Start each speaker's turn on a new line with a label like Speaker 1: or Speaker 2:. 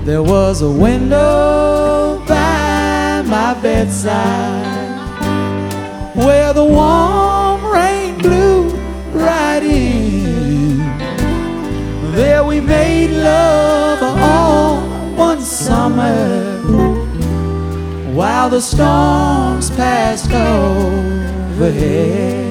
Speaker 1: There was a window by my bedside where the warm rain blew right in. There we made love all one summer while the storms passed overhead.